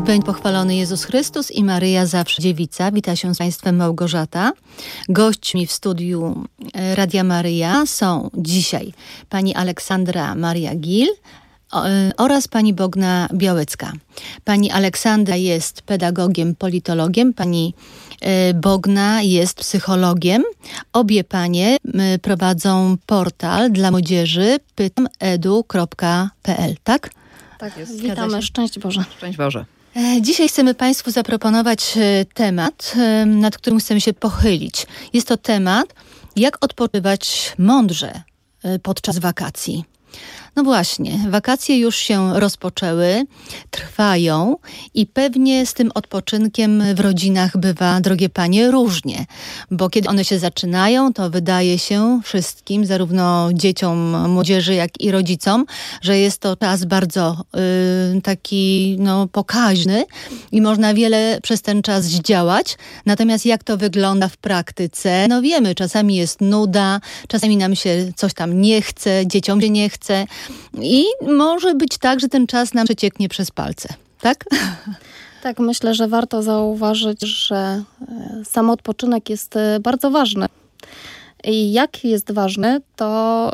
Niech pochwalony Jezus Chrystus i Maryja zawsze dziewica. Wita się z Państwem Małgorzata. Gośćmi w studiu Radia Maryja są dzisiaj pani Aleksandra Maria Gil oraz pani Bogna Białecka. Pani Aleksandra jest pedagogiem, politologiem, pani Bogna jest psychologiem. Obie panie prowadzą portal dla młodzieży pytamedu.pl, tak? Tak jest. Witamy. Szczęść Boże. Szczęść Boże. Dzisiaj chcemy Państwu zaproponować temat, nad którym chcemy się pochylić. Jest to temat, jak odpoczywać mądrze podczas wakacji. No właśnie, wakacje już się rozpoczęły, trwają i pewnie z tym odpoczynkiem w rodzinach bywa, drogie panie, różnie. Bo kiedy one się zaczynają, to wydaje się wszystkim, zarówno dzieciom, młodzieży, jak i rodzicom, że jest to czas bardzo taki pokaźny i można wiele przez ten czas zdziałać. Natomiast jak to wygląda w praktyce? No wiemy, czasami jest nuda, czasami nam się coś tam nie chce, dzieciom się nie chce. I może być tak, że ten czas nam przecieknie przez palce, tak? Tak, myślę, że warto zauważyć, że sam odpoczynek jest bardzo ważny. I jak jest ważny, to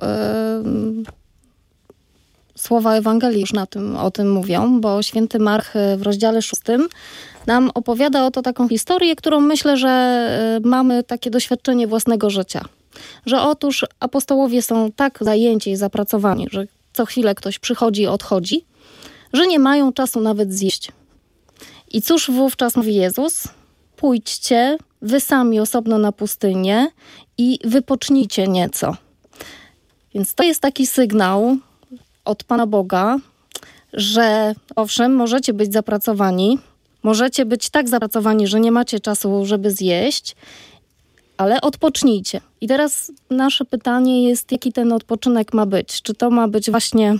słowa Ewangelii już o tym mówią, bo święty Mark w rozdziale 6 nam opowiada oto taką historię, którą myślę, że mamy takie doświadczenie własnego życia. Że otóż apostołowie są tak zajęci i zapracowani, że co chwilę ktoś przychodzi i odchodzi, że nie mają czasu nawet zjeść. I cóż wówczas mówi Jezus? Pójdźcie wy sami osobno na pustynię i wypocznijcie nieco. Więc to jest taki sygnał od Pana Boga, że owszem, możecie być zapracowani, możecie być tak zapracowani, że nie macie czasu, żeby zjeść, ale odpocznijcie. I teraz nasze pytanie jest, jaki ten odpoczynek ma być? Czy to ma być właśnie,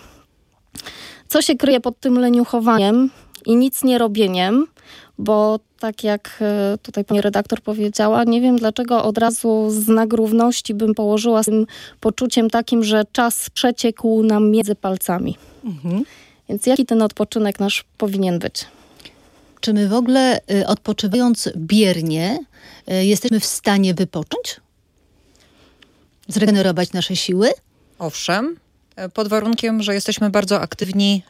co się kryje pod tym leniuchowaniem i nic nie robieniem? Bo tak jak tutaj pani redaktor powiedziała, nie wiem dlaczego od razu znak równości bym położyła z tym poczuciem takim, że czas przeciekł nam między palcami. Mhm. Więc jaki ten odpoczynek nasz powinien być? Czy my w ogóle odpoczywając biernie jesteśmy w stanie wypocząć? Zregenerować nasze siły? Owszem, pod warunkiem, że jesteśmy bardzo aktywni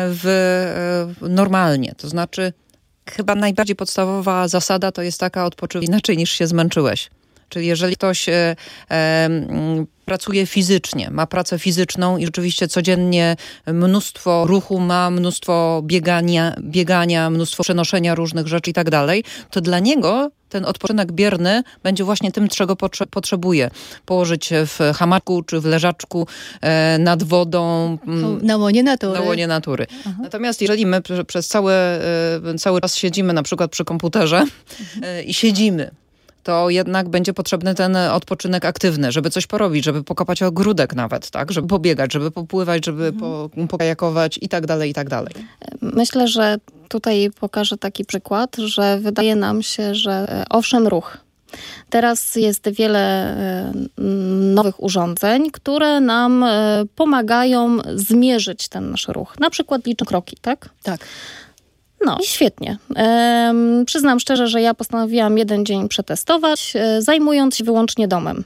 normalnie. To znaczy chyba najbardziej podstawowa zasada to jest taka: odpoczywaj inaczej niż się zmęczyłeś. Czyli jeżeli ktoś pracuje fizycznie, ma pracę fizyczną i rzeczywiście codziennie mnóstwo ruchu ma, mnóstwo biegania, mnóstwo przenoszenia różnych rzeczy i tak dalej, to dla niego ten odpoczynek bierny będzie właśnie tym, czego potrzebuje. Położyć się w hamaczku czy w leżaczku nad wodą. Na łonie natury. Na łonie natury. Aha. Natomiast jeżeli my przez cały czas siedzimy na przykład przy komputerze i siedzimy, to jednak będzie potrzebny ten odpoczynek aktywny, żeby coś porobić, żeby pokopać ogródek nawet, tak? Żeby pobiegać, żeby popływać, żeby pokajakować i tak dalej, i tak dalej. Myślę, że tutaj pokażę taki przykład, że wydaje nam się, że owszem, ruch. Teraz jest wiele nowych urządzeń, które nam pomagają zmierzyć ten nasz ruch. Na przykład liczą kroki, tak? Tak. No i świetnie. Przyznam szczerze, że ja postanowiłam jeden dzień przetestować, zajmując się wyłącznie domem.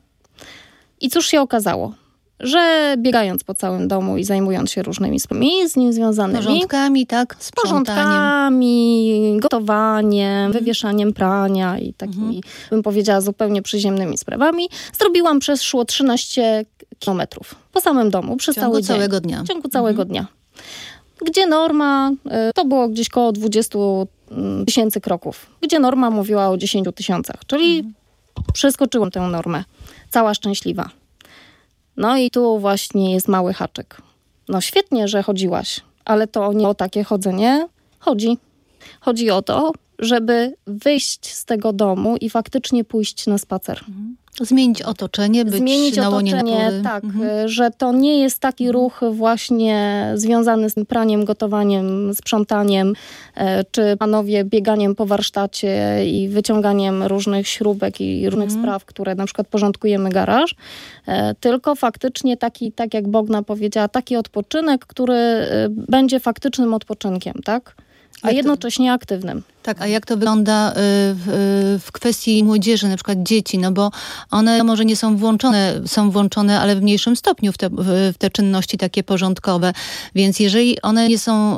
I cóż się okazało? Że biegając po całym domu i zajmując się różnymi sprawami z nim związanymi. Porządkami, tak? Porządkami, gotowaniem, wywieszaniem prania i takimi, bym powiedziała, zupełnie przyziemnymi sprawami. Zrobiłam przeszło 13 kilometrów po samym domu przez cały dzień. W ciągu całego dnia. Gdzie norma, to było gdzieś koło 20 000 kroków. Gdzie norma mówiła o 10 000, czyli przeskoczyłam tę normę. Cała szczęśliwa. No i tu właśnie jest mały haczyk. No świetnie, że chodziłaś, ale to nie o takie chodzenie chodzi. Chodzi o to, żeby wyjść z tego domu i faktycznie pójść na spacer. Zmienić otoczenie, być na łonie natury. Tak, że to nie jest taki ruch właśnie związany z tym praniem, gotowaniem, sprzątaniem, czy panowie bieganiem po warsztacie i wyciąganiem różnych śrubek i różnych spraw, które na przykład porządkujemy garaż, tylko faktycznie taki, tak jak Bogna powiedziała, taki odpoczynek, który będzie faktycznym odpoczynkiem, tak? a jednocześnie aktywnym. Tak, a jak to wygląda w kwestii młodzieży, na przykład dzieci, no bo one może nie są włączone, ale w mniejszym stopniu w te czynności takie porządkowe, więc jeżeli one nie są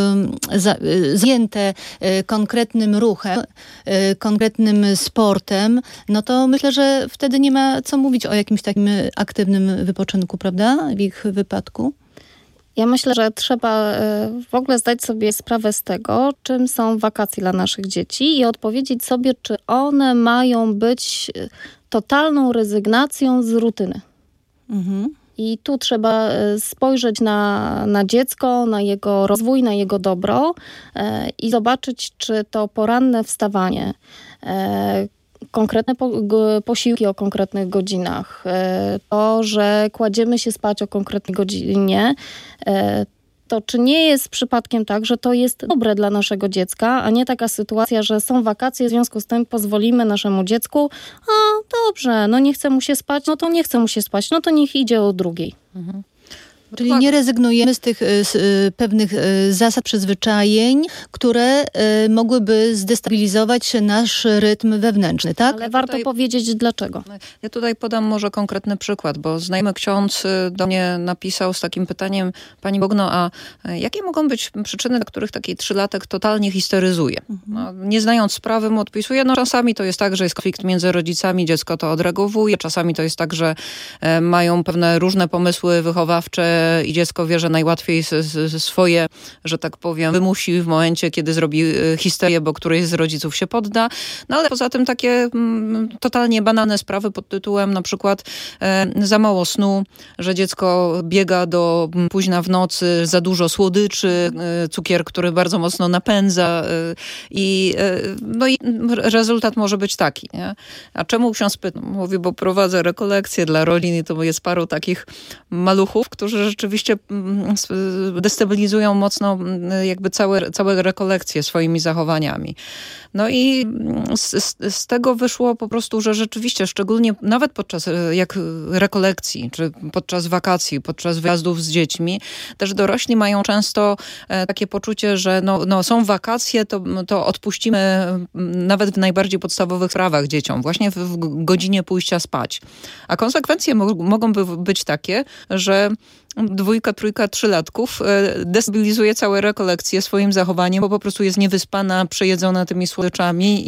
zajęte konkretnym ruchem, konkretnym sportem, no to myślę, że wtedy nie ma co mówić o jakimś takim aktywnym wypoczynku, prawda, w ich wypadku? Ja myślę, że trzeba w ogóle zdać sobie sprawę z tego, czym są wakacje dla naszych dzieci i odpowiedzieć sobie, czy one mają być totalną rezygnacją z rutyny. Mhm. I tu trzeba spojrzeć na dziecko, na jego rozwój, na jego dobro i zobaczyć, czy to poranne wstawanie, konkretne posiłki o konkretnych godzinach, to, że kładziemy się spać o konkretnej godzinie, to czy nie jest przypadkiem tak, że to jest dobre dla naszego dziecka, a nie taka sytuacja, że są wakacje, w związku z tym pozwolimy naszemu dziecku, dobrze, no nie chce mu się spać, no to nie chce mu się spać, no to niech idzie o drugiej. Mhm. Czyli nie rezygnujemy z tych pewnych zasad, przyzwyczajeń, które mogłyby zdestabilizować nasz rytm wewnętrzny, tak? Ale warto powiedzieć dlaczego. Ja tutaj podam może konkretny przykład, bo znajomy ksiądz do mnie napisał z takim pytaniem: Pani Bogno, a jakie mogą być przyczyny, dla których taki 3-latek totalnie histeryzuje? No, nie znając sprawy mu odpisuje, no czasami to jest tak, że jest konflikt między rodzicami, dziecko to odreagowuje, czasami to jest tak, że mają pewne różne pomysły wychowawcze i dziecko wie, że najłatwiej swoje, że tak powiem, wymusi w momencie, kiedy zrobi histerię, bo któryś z rodziców się podda. No ale poza tym takie totalnie banalne sprawy pod tytułem na przykład za mało snu, że dziecko biega do późna w nocy, za dużo słodyczy, cukier, który bardzo mocno napędza i rezultat może być taki. Nie? A czemu ksiądz pyta? Mówi, bo prowadzę rekolekcje dla rodzin i to jest paru takich maluchów, którzy rzeczywiście destabilizują mocno jakby całe rekolekcje swoimi zachowaniami. No i z tego wyszło po prostu, że rzeczywiście, szczególnie nawet podczas rekolekcji, czy podczas wakacji, podczas wyjazdów z dziećmi, też dorośli mają często takie poczucie, że są wakacje, to odpuścimy nawet w najbardziej podstawowych sprawach dzieciom, właśnie w godzinie pójścia spać. A konsekwencje mogą być takie, że 2, 3, 3-latków destabilizuje całe rekolekcje swoim zachowaniem, bo po prostu jest niewyspana, przejedzona tymi słodyczami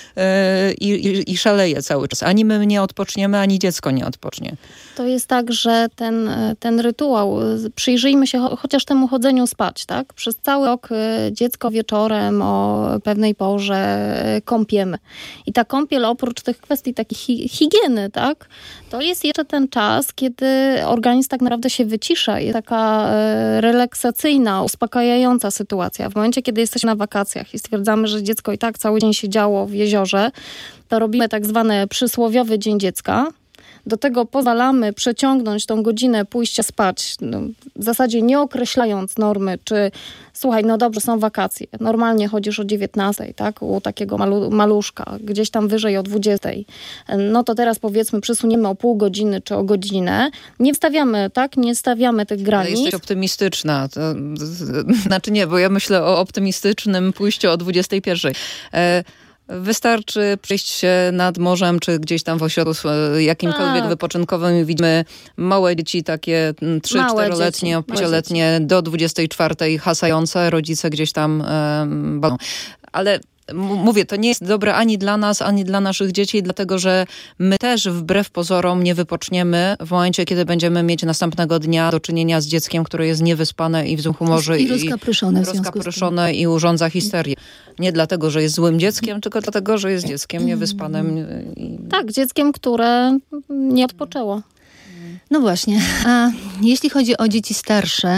i szaleje cały czas. Ani my nie odpoczniemy, ani dziecko nie odpocznie. To jest tak, że ten rytuał, przyjrzyjmy się chociaż temu chodzeniu spać, tak? Przez cały rok dziecko wieczorem o pewnej porze kąpiemy. I ta kąpiel oprócz tych kwestii takiej higieny, tak? To jest jeszcze ten czas, kiedy organizm tak naprawdę się wycisza. Jest taka relaksacyjna, uspokajająca sytuacja. W momencie, kiedy jesteśmy na wakacjach i stwierdzamy, że dziecko i tak cały dzień siedziało w jeziorze, to robimy tak zwany przysłowiowy dzień dziecka. Do tego pozwalamy przeciągnąć tą godzinę pójścia spać, w zasadzie nie określając normy, czy słuchaj, no dobrze, są wakacje, normalnie chodzisz o 19, tak, u takiego maluszka, gdzieś tam wyżej o 20, no to teraz powiedzmy przesuniemy o pół godziny czy o godzinę. Nie wstawiamy, tak, nie stawiamy tych granic. Ale jesteś optymistyczna. Znaczy nie, bo ja myślę o optymistycznym pójściu o 21. Wystarczy przejść się nad morzem, czy gdzieś tam w ośrodku jakimkolwiek wypoczynkowym. Widzimy małe dzieci, takie 3-4-letnie, 5-letnie, do 24 hasające, rodzice gdzieś tam balą. Ale mówię, to nie jest dobre ani dla nas, ani dla naszych dzieci, dlatego że my też wbrew pozorom nie wypoczniemy w momencie, kiedy będziemy mieć następnego dnia do czynienia z dzieckiem, które jest niewyspane i w złym humorze i rozkapryszone i urządza histerię. Nie dlatego, że jest złym dzieckiem, tylko dlatego, że jest dzieckiem niewyspanym. Tak, dzieckiem, które nie odpoczęło. No właśnie, a jeśli chodzi o dzieci starsze,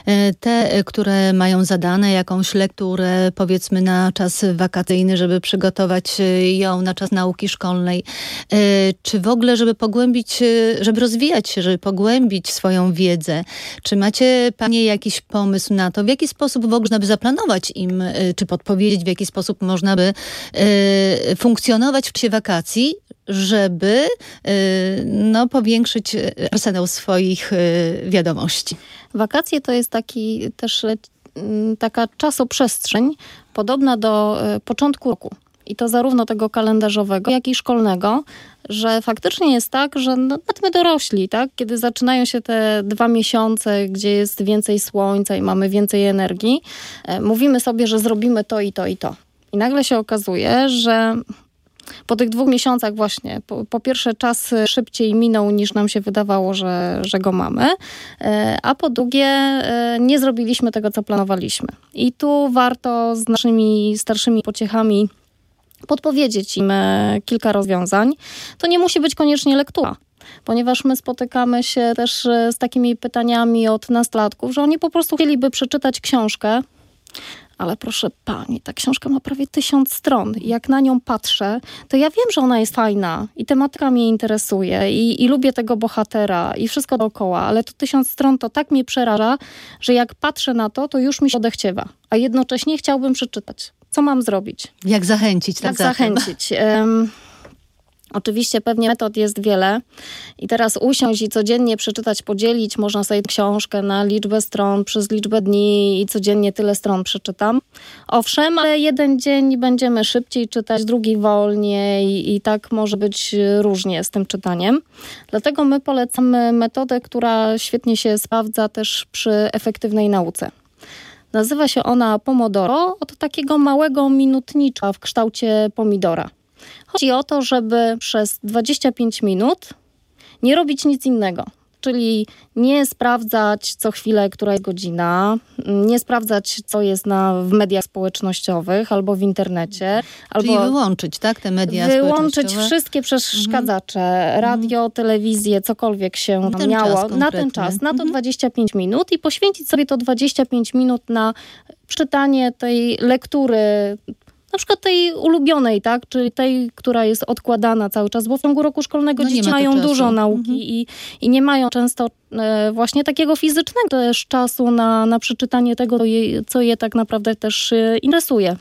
te, które mają zadane jakąś lekturę, powiedzmy na czas wakacyjny, żeby przygotować ją na czas nauki szkolnej, czy w ogóle, żeby pogłębić, żeby rozwijać się, żeby pogłębić swoją wiedzę, czy macie panie jakiś pomysł na to, w jaki sposób w ogóle można by zaplanować im, czy podpowiedzieć, w jaki sposób można by funkcjonować w czasie wakacji, żeby powiększyć arsenał swoich wiadomości. Wakacje to jest taki też taka czasoprzestrzeń podobna do początku roku. I to zarówno tego kalendarzowego, jak i szkolnego, że faktycznie jest tak, że nawet my dorośli, tak? Kiedy zaczynają się te 2 miesiące, gdzie jest więcej słońca i mamy więcej energii, mówimy sobie, że zrobimy to i to i to. I nagle się okazuje, że po tych 2 miesiącach właśnie, po pierwsze czas szybciej minął niż nam się wydawało, że go mamy, a po drugie nie zrobiliśmy tego, co planowaliśmy. I tu warto z naszymi starszymi pociechami podpowiedzieć im kilka rozwiązań. To nie musi być koniecznie lektura, ponieważ my spotykamy się też z takimi pytaniami od nastolatków, że oni po prostu chcieliby przeczytać książkę, ale proszę pani, ta książka ma prawie 1000 stron. I jak na nią patrzę, to ja wiem, że ona jest fajna i tematyka mnie interesuje i lubię tego bohatera i wszystko dookoła, ale to 1000 stron to tak mnie przeraża, że jak patrzę na to, to już mi się odechciewa. A jednocześnie chciałbym przeczytać. Co mam zrobić? Jak zachęcić? Jak zachęcić? Oczywiście pewnie metod jest wiele i teraz usiąść i codziennie przeczytać, podzielić można sobie książkę na liczbę stron przez liczbę dni i codziennie tyle stron przeczytam. Owszem, ale jeden dzień będziemy szybciej czytać, drugi wolniej i tak może być różnie z tym czytaniem. Dlatego my polecamy metodę, która świetnie się sprawdza też przy efektywnej nauce. Nazywa się ona Pomodoro, od takiego małego minutnicza w kształcie pomidora. Chodzi o to, żeby przez 25 minut nie robić nic innego. Czyli nie sprawdzać co chwilę, która jest godzina, nie sprawdzać, co jest w mediach społecznościowych albo w internecie. Czyli wyłączyć, tak, te media wyłączyć wszystkie przeszkadzacze, radio, telewizję, cokolwiek się tam miało na ten czas, na to 25 minut i poświęcić sobie to 25 minut na przeczytanie tej lektury, na przykład tej ulubionej, tak? Czyli tej, która jest odkładana cały czas, bo w ciągu roku szkolnego dzieci mają dużo nauki i nie mają często właśnie takiego fizycznego też czasu na przeczytanie tego, co je tak naprawdę też interesuje.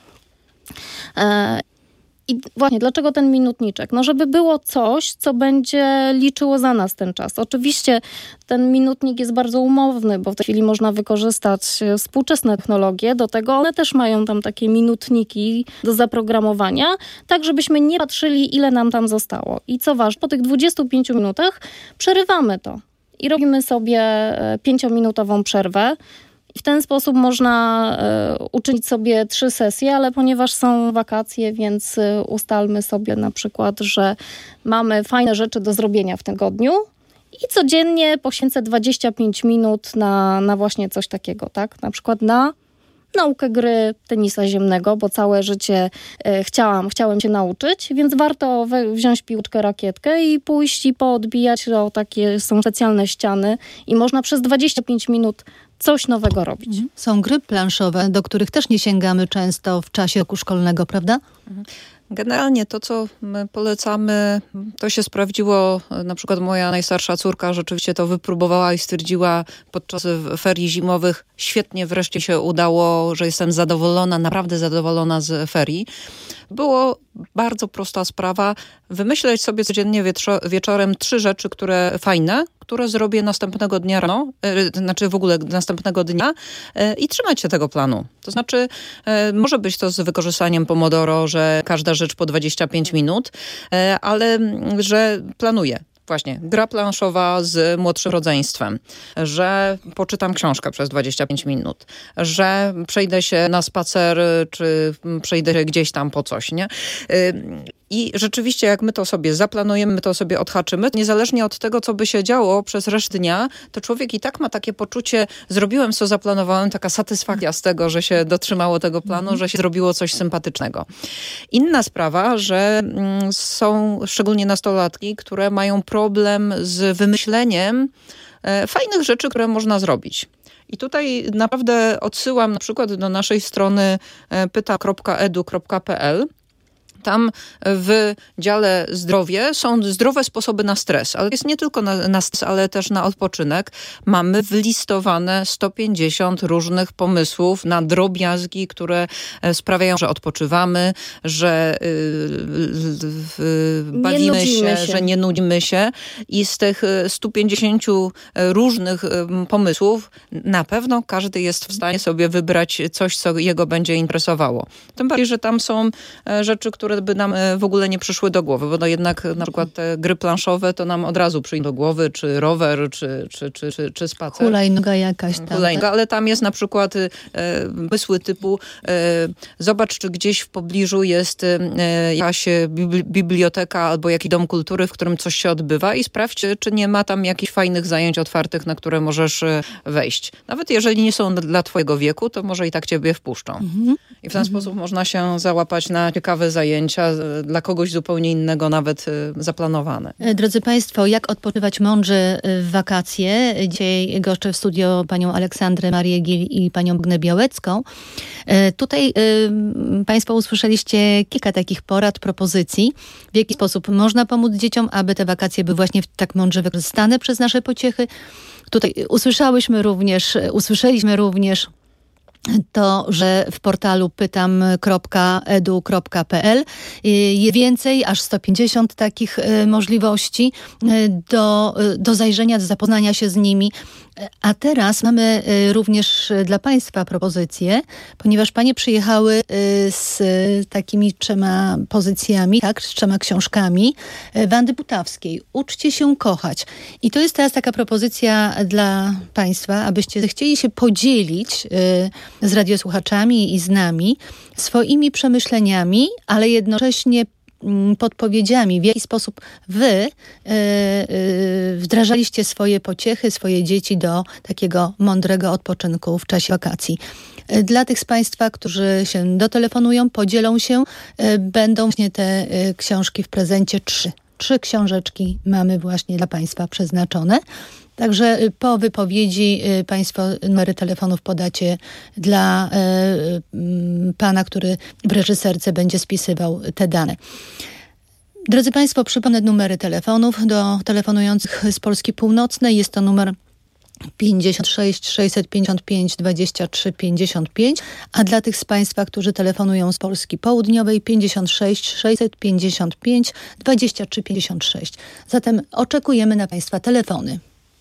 I właśnie, dlaczego ten minutniczek? No, żeby było coś, co będzie liczyło za nas ten czas. Oczywiście ten minutnik jest bardzo umowny, bo w tej chwili można wykorzystać współczesne technologie. Do tego one też mają tam takie minutniki do zaprogramowania, tak żebyśmy nie patrzyli, ile nam tam zostało. I co ważne, po tych 25 minutach przerywamy to i robimy sobie 5-minutową przerwę. I w ten sposób można uczynić sobie 3 sesje, ale ponieważ są wakacje, więc ustalmy sobie na przykład, że mamy fajne rzeczy do zrobienia w tym tygodniu i codziennie poświęcę 25 minut na właśnie coś takiego, tak? Na przykład na naukę gry tenisa ziemnego, bo całe życie chciałem się nauczyć, więc warto wziąć piłeczkę, rakietkę i pójść i poodbijać. Takie są specjalne ściany i można przez 25 minut coś nowego robić. Są gry planszowe, do których też nie sięgamy często w czasie roku szkolnego, prawda? Generalnie to, co my polecamy, to się sprawdziło. Na przykład moja najstarsza córka rzeczywiście to wypróbowała i stwierdziła podczas ferii zimowych, świetnie wreszcie się udało, że jestem zadowolona, naprawdę zadowolona z ferii. Było bardzo prosta sprawa, wymyśleć sobie codziennie wieczorem 3 rzeczy, które fajne, które zrobię następnego dnia rano, znaczy w ogóle następnego dnia i trzymać się tego planu. To znaczy może być to z wykorzystaniem Pomodoro, że każda rzecz po 25 minut, ale że planuję. Właśnie, gra planszowa z młodszym rodzeństwem, że poczytam książkę przez 25 minut, że przejdę się na spacer, czy przejdę gdzieś tam po coś, nie? I rzeczywiście, jak my to sobie zaplanujemy, my to sobie odhaczymy, niezależnie od tego, co by się działo przez resztę dnia, to człowiek i tak ma takie poczucie, zrobiłem, co zaplanowałem, taka satysfakcja z tego, że się dotrzymało tego planu, że się zrobiło coś sympatycznego. Inna sprawa, że są szczególnie nastolatki, które mają problem z wymyśleniem fajnych rzeczy, które można zrobić. I tutaj naprawdę odsyłam na przykład do naszej strony pyta.edu.pl. Tam w dziale zdrowie są zdrowe sposoby na stres, ale jest nie tylko na stres, ale też na odpoczynek. Mamy wylistowane 150 różnych pomysłów na drobiazgi, które sprawiają, że odpoczywamy, że bawimy się, że nie nudzimy się. I z tych 150 różnych pomysłów na pewno każdy jest w stanie sobie wybrać coś, co jego będzie interesowało. Tym bardziej, że tam są rzeczy, które by nam w ogóle nie przyszły do głowy, bo no jednak na przykład te gry planszowe to nam od razu przyjdzie do głowy, czy rower, czy spacer. Hulajnoga jakaś tam. Hulajnoga, ale tam jest na przykład pomysły typu zobacz, czy gdzieś w pobliżu jest jakaś biblioteka albo jakiś dom kultury, w którym coś się odbywa i sprawdź, czy nie ma tam jakichś fajnych zajęć otwartych, na które możesz wejść. Nawet jeżeli nie są dla twojego wieku, to może i tak ciebie wpuszczą. I w ten sposób można się załapać na ciekawe zajęcia dla kogoś zupełnie innego, nawet zaplanowane. Drodzy Państwo, jak odpoczywać mądrze w wakacje? Dzisiaj goszczę w studio panią Aleksandrę Marię Gil i panią Bognę Białecką. Tutaj Państwo usłyszeliście kilka takich porad, propozycji, w jaki sposób można pomóc dzieciom, aby te wakacje były właśnie tak mądrze wykorzystane przez nasze pociechy. Tutaj usłyszeliśmy również to, że w portalu pytam.edu.pl jest więcej, aż 150 takich możliwości do zajrzenia, do zapoznania się z nimi. A teraz mamy również dla Państwa propozycję, ponieważ Panie przyjechały z takimi 3 pozycjami, tak, z 3 książkami Wandy Butawskiej. Uczcie się kochać. I to jest teraz taka propozycja dla Państwa, abyście chcieli się podzielić z radiosłuchaczami i z nami swoimi przemyśleniami, ale jednocześnie podpowiedziami, w jaki sposób wy wdrażaliście swoje pociechy, swoje dzieci do takiego mądrego odpoczynku w czasie wakacji. Dla tych z Państwa, którzy się dotelefonują, podzielą się, będą właśnie te książki w prezencie 3. 3 książeczki mamy właśnie dla Państwa przeznaczone. Także po wypowiedzi Państwo numery telefonów podacie dla pana, który w reżyserce będzie spisywał te dane. Drodzy Państwo, przypomnę numery telefonów do telefonujących z Polski Północnej. Jest to numer 56 655 23 55, a dla tych z Państwa, którzy telefonują z Polski Południowej 56 655 23 56. Zatem oczekujemy na Państwa telefony.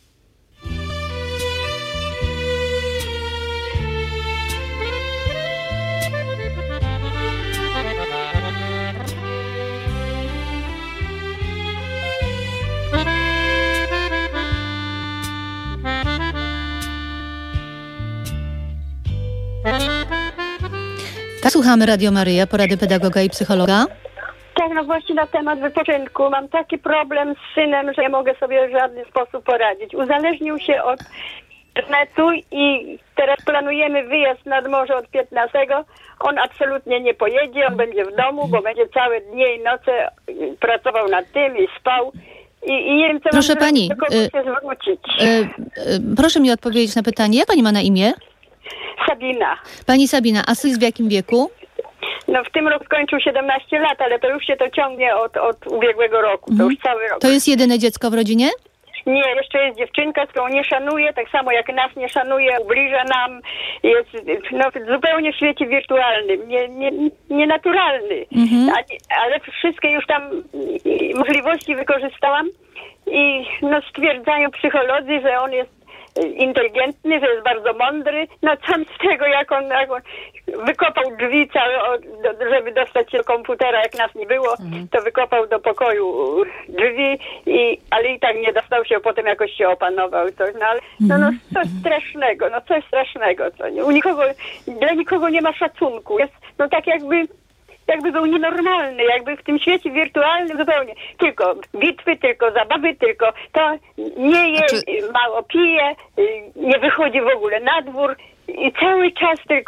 Tak, słuchamy Radio Maryja, porady pedagoga i psychologa. Tak, no właśnie na temat wypoczynku. Mam taki problem z synem, że nie mogę sobie w żaden sposób poradzić. Uzależnił się od internetu i teraz planujemy wyjazd nad morze od 15. On absolutnie nie pojedzie, on będzie w domu, bo będzie całe dnie i noce pracował nad tym i spał. I nie wiem, co proszę mam pani, do kogo się zwrócić. Proszę mi odpowiedzieć na pytanie, jak pani ma na imię? Sabina. Pani Sabina, a syn w jakim wieku? No w tym roku skończył 17 lat, ale to już się to ciągnie od ubiegłego roku. To już cały rok. To jest jedyne dziecko w rodzinie? Nie, jeszcze jest dziewczynka, którą nie szanuje, tak samo jak nas nie szanuje, ubliża nam, jest zupełnie w świecie wirtualnym, nienaturalny. Ale wszystkie już tam możliwości wykorzystałam i stwierdzają psycholodzy, że on jest inteligentny, że jest bardzo mądry. No co z tego, jak on wykopał drzwi całe, żeby dostać się do komputera, jak nas nie było, to wykopał do pokoju drzwi, ale i tak nie dostał się, potem jakoś się opanował. Coś, coś strasznego. Dla nikogo nie ma szacunku. Jest tak jakby był nienormalny, jakby w tym świecie wirtualnym zupełnie. Tylko bitwy, tylko zabawy, tylko to nie je, mało pije, nie wychodzi w ogóle na dwór i cały czas tylko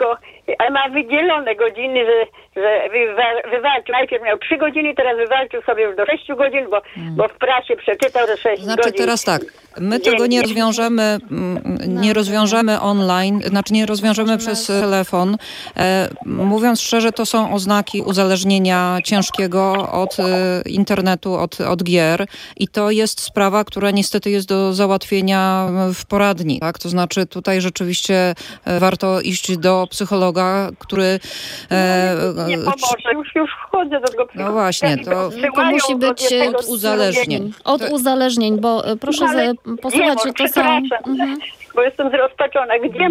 A ma wydzielone godziny, że wywalczył. Najpierw miał 3 godziny, teraz wywalczył sobie już do 6 godzin, bo w prasie przeczytał, że 6 Znaczy godzin. teraz tak, my tego nie rozwiążemy online, znaczy nie rozwiążemy przez telefon. Mówiąc szczerze, to są oznaki uzależnienia ciężkiego od internetu, od gier i to jest sprawa, która niestety jest do załatwienia w poradni, tak? To znaczy tutaj rzeczywiście warto iść do psychologa, który... nie pomoże, już chodzę do tego psychologa. No właśnie, to musi być od uzależnień. Od uzależnień, bo proszę posłuchać, że to są... Bo jestem zrozpaczona. Gdzie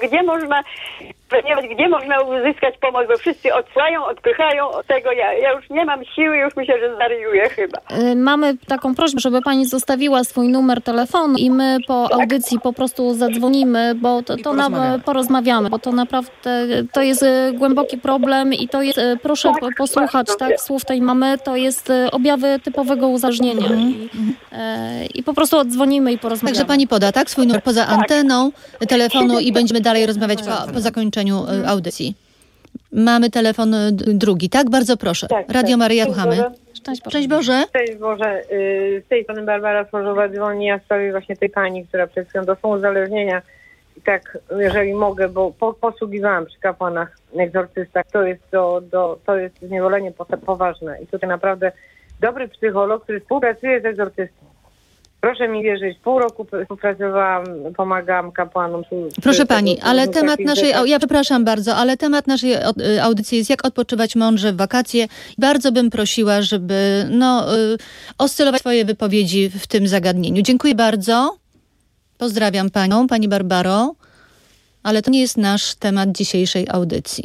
można uzyskać pomoc, bo wszyscy odsyłają, odpychają od tego. Ja już nie mam siły, już myślę, że zwariuję chyba. Mamy taką prośbę, żeby pani zostawiła swój numer telefonu i my po audycji po prostu zadzwonimy, bo to porozmawiamy, bo to naprawdę to jest głęboki problem i to jest, proszę posłuchać słów tej mamy, to jest objawy typowego uzależnienia. I po prostu odzwonimy i porozmawiamy. Także pani poda, tak? Swój numer poza anteną telefonu i będziemy dalej rozmawiać po zakończeniu audycji. Mamy telefon drugi, tak? Bardzo proszę. Radio Maryja, słuchamy. Szczęść Boże. Cześć Boże. Z tej strony Barbara Sforzowa dzwoni. Ja w sprawie właśnie tej pani, która przed chwilą to są uzależnienia. I tak, jeżeli mogę, bo posługiwałam przy kapłanach, egzorcystach, to jest zniewolenie poważne. I tutaj naprawdę dobry psycholog, który współpracuje z egzorcystą. Proszę mi wierzyć, pół roku współpracowałam, pomagałam kapłanom. Proszę pani, ale temat naszej, ja przepraszam bardzo, ale temat naszej audycji jest jak odpoczywać mądrze w wakacje. Bardzo bym prosiła, żeby oscylować swoje wypowiedzi w tym zagadnieniu. Dziękuję bardzo. Pozdrawiam panią, pani Barbaro, ale to nie jest nasz temat dzisiejszej audycji.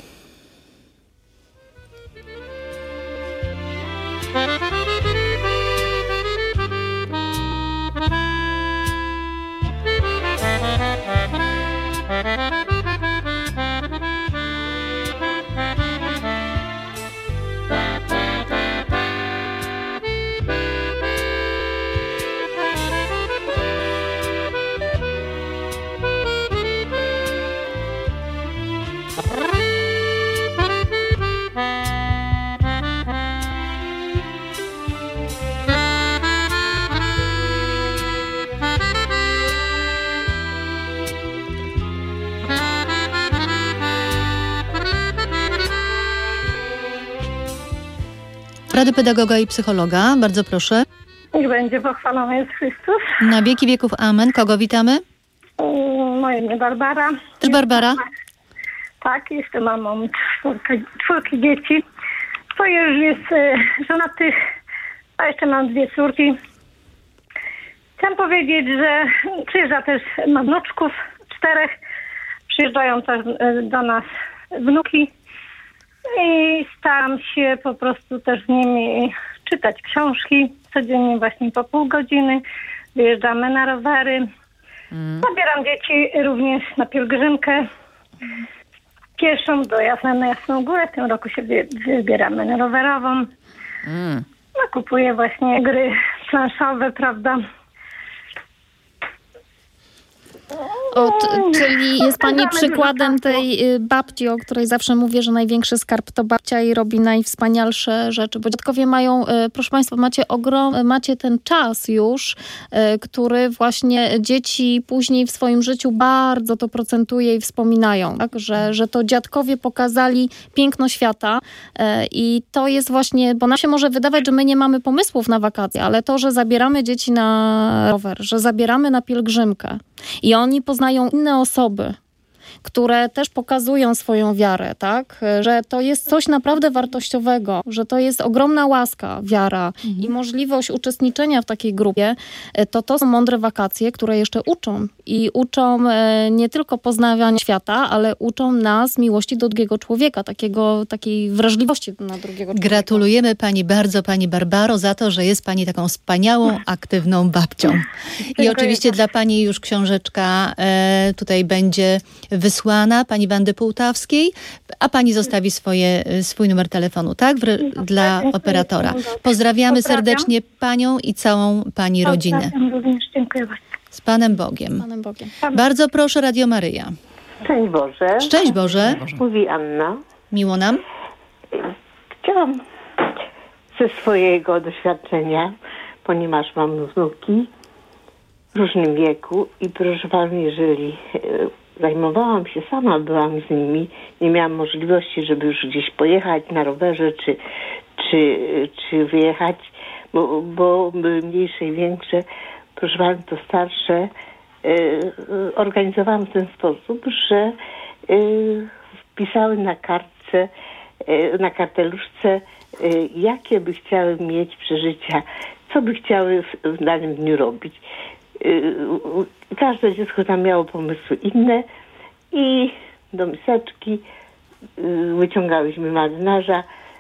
Rady pedagoga i psychologa, bardzo proszę. Niech będzie pochwalony jest Chrystus. Na wieki wieków amen. Kogo witamy? Moje imię Barbara. Też Barbara? Tak, jestem mamą czwórki dzieci. Twoje już jest żonatych, a jeszcze mam 2 córki. Chciałam powiedzieć, że przyjeżdża też, mam wnuczków 4. Przyjeżdżają też do nas wnuki. I staram się po prostu też z nimi czytać książki. Codziennie właśnie po pół godziny. Wyjeżdżamy na rowery. Zabieram dzieci również na pielgrzymkę pieszą na Jasną Górę. W tym roku się wybieramy na rowerową. Kupuję właśnie gry planszowe, prawda? Czyli jest pani przykładem tej babci, o której zawsze mówię, że największy skarb to babcia i robi najwspanialsze rzeczy, bo dziadkowie mają, proszę państwa, macie ten czas już, który właśnie dzieci później w swoim życiu bardzo to procentuje i wspominają, tak? Że to dziadkowie pokazali piękno świata i to jest właśnie, bo nam się może wydawać, że my nie mamy pomysłów na wakacje, ale to, że zabieramy dzieci na rower, że zabieramy na pielgrzymkę i oni poznają inne osoby, które też pokazują swoją wiarę, tak? Że to jest coś naprawdę wartościowego, że to jest ogromna łaska, wiara i możliwość uczestniczenia w takiej grupie, to są mądre wakacje, które jeszcze uczą. I uczą nie tylko poznawania świata, ale uczą nas miłości do drugiego człowieka, takiej wrażliwości na drugiego człowieka. Gratulujemy pani bardzo, pani Barbaro, za to, że jest pani taką wspaniałą, aktywną babcią. I oczywiście dla pani już książeczka tutaj będzie wysłana, pani Wandy Półtawskiej, a pani zostawi swój numer telefonu, tak? Dla operatora. Pozdrawiamy serdecznie panią i całą pani rodzinę. Również, dziękuję bardzo. Z Panem Bogiem. Panem Bogiem. Bardzo proszę, Radio Maryja. Szczęść Boże. Szczęść Boże. Mówi Anna. Miło nam. Chciałam ze swojego doświadczenia, ponieważ mam wnuki w różnym wieku i proszę Pani, jeżeli zajmowałam się sama, byłam z nimi, nie miałam możliwości, żeby już gdzieś pojechać na rowerze, czy wyjechać, bo były mniejsze i większe, proszę Pani, to starsze, organizowałam w ten sposób, że wpisały na kartce, na karteluszce, jakie by chciały mieć przeżycia, co by chciały w danym dniu robić. Każde dziecko tam miało pomysły inne i do miseczki wyciągałyśmy marynarza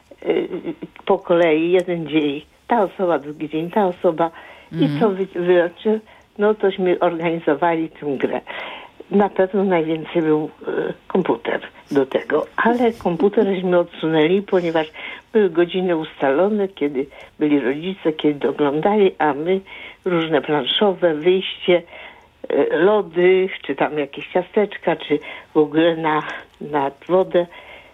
po kolei, jeden dzień ta osoba, drugi dzień ta osoba i co wyroczy, no tośmy organizowali tę grę. Na pewno najwięcej był komputer do tego, ale komputer żeśmy odsunęli, ponieważ były godziny ustalone, kiedy byli rodzice, kiedy oglądali, a my różne planszowe, wyjście, lody, czy tam jakieś ciasteczka, czy w ogóle na wodę,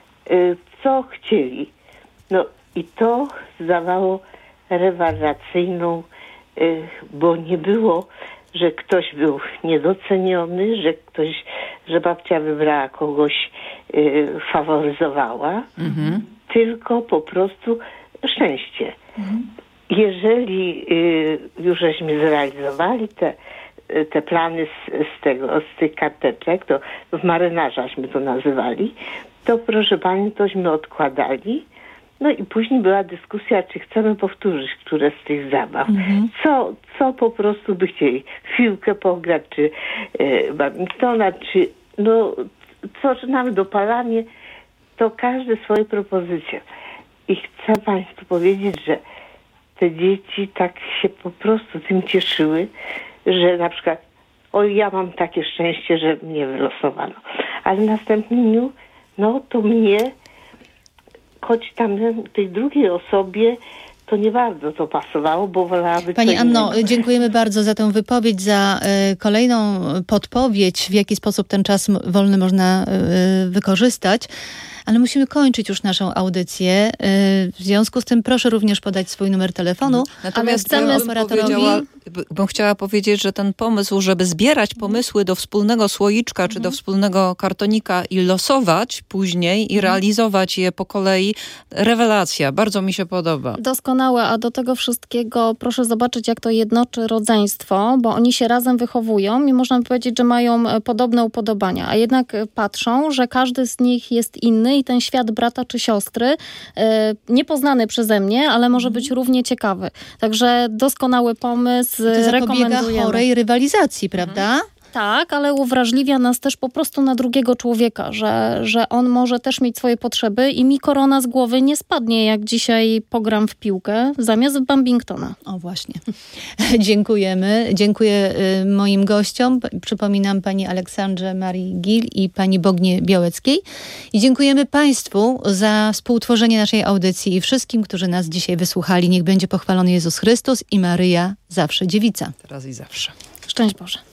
co chcieli. No i to zdawało rewelacyjną, bo nie było, że ktoś był niedoceniony, że babcia wybrała kogoś, faworyzowała, tylko po prostu szczęście. Jeżeli już żeśmy zrealizowali te plany z tych karteczek, to w marynarzaśmy to nazywali, to proszę Pani, tośmy odkładali. No i później była dyskusja, czy chcemy powtórzyć które z tych zabaw. Co po prostu by chcieli. W piłkę pograć, czy badmintona, czy co nam dopalanie, to każde swoje propozycje. I chcę Państwu powiedzieć, że te dzieci tak się po prostu tym cieszyły, że na przykład ja mam takie szczęście, że mnie wylosowano. Ale w następnym dniu, to mnie, choć tam tej drugiej osobie to nie bardzo to pasowało, bo wolałaby... Pani Anno, dziękujemy bardzo za tę wypowiedź, za kolejną podpowiedź, w jaki sposób ten czas wolny można wykorzystać. Ale musimy kończyć już naszą audycję. W związku z tym proszę również podać swój numer telefonu. Natomiast bym chciała powiedzieć, że ten pomysł, żeby zbierać pomysły do wspólnego słoiczka czy do wspólnego kartonika i losować później i realizować je po kolei, rewelacja. Bardzo mi się podoba. Doskonałe, a do tego wszystkiego proszę zobaczyć, jak to jednoczy rodzeństwo, bo oni się razem wychowują i można powiedzieć, że mają podobne upodobania, a jednak patrzą, że każdy z nich jest inny i ten świat brata czy siostry, niepoznany przeze mnie, ale może być równie ciekawy. Także doskonały pomysł, rekomendujemy. To zapobiega chorej rywalizacji, prawda? Tak, ale uwrażliwia nas też po prostu na drugiego człowieka, że on może też mieć swoje potrzeby i mi korona z głowy nie spadnie, jak dzisiaj pogram w piłkę zamiast w badmintona. O właśnie. Dziękujemy. Dziękuję moim gościom. Przypominam pani Aleksandrze Marii Gil i pani Bognie Białeckiej. I dziękujemy Państwu za współtworzenie naszej audycji i wszystkim, którzy nas dzisiaj wysłuchali. Niech będzie pochwalony Jezus Chrystus i Maryja zawsze dziewica. Teraz i zawsze. Szczęść Boże.